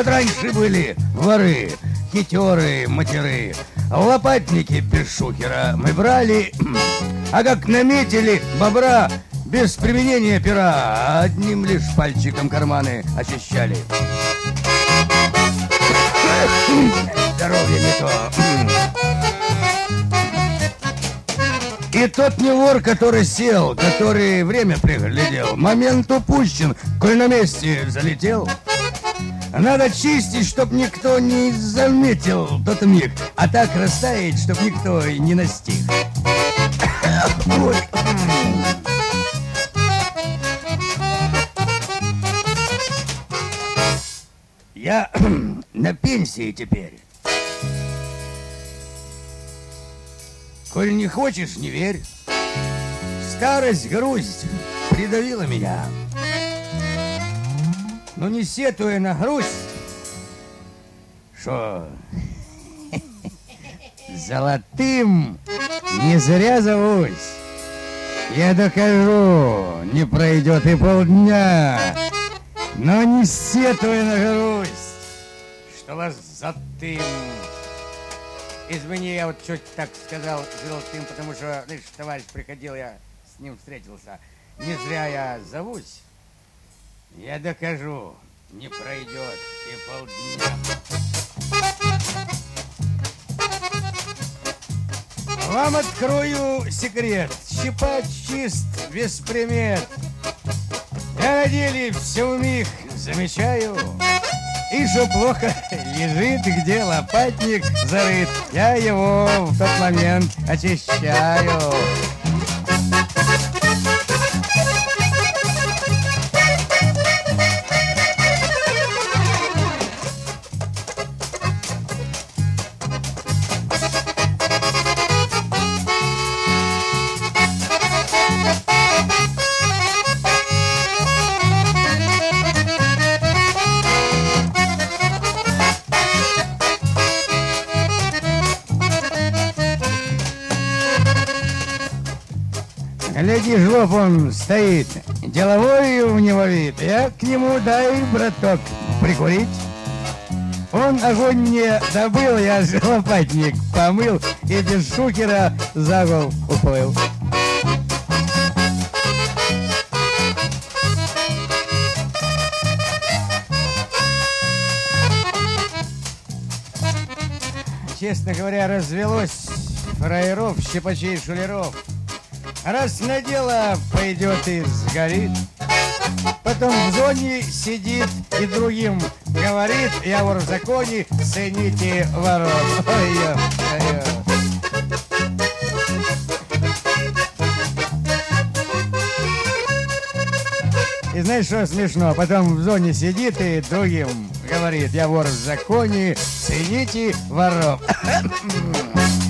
Вот раньше были воры, хитеры, матеры, лопатники без шухера мы брали, а как наметили бобра, без применения пера, одним лишь пальчиком карманы очищали. Здоровье не то. И тот не вор, который сел, который время приглядел, момент упущен, коль на месте залетел. Надо чистить, чтоб никто не заметил тот миг, а так растаять, чтоб никто и не настиг. Ой. Я на пенсии теперь. Коль не хочешь, не верь. Старость, грусть придавила меня. Но не сетуя на грусть, что золотым не зря зовусь. Я докажу, не пройдет и полдня, но не сетуя на грусть, что вас золотым. Извини, я вот чуть так сказал золотым, потому что, знаешь, товарищ приходил, я с ним встретился. Не зря я зовусь. Я докажу, не пройдет и полдня. Вам открою секрет. Щипать чист, без примет. Я на деле все вмиг замечаю. И что плохо лежит, где лопатник зарыт, я его в тот момент очищаю. Глядишь, вот он стоит, деловой у него вид. Я к нему дай, браток, прикурить. Он огонь мне добыл, я же лопатник помыл и без шухера за гол уплыл. Честно говоря, развелось фраеров, щипачей, шулеров. Раз на дело пойдет и сгорит, потом в зоне сидит и другим говорит: я вор в законе, цените воров. Ой-ой-ой. И знаешь, что смешно? Потом в зоне сидит и другим говорит: я вор в законе, цените воров.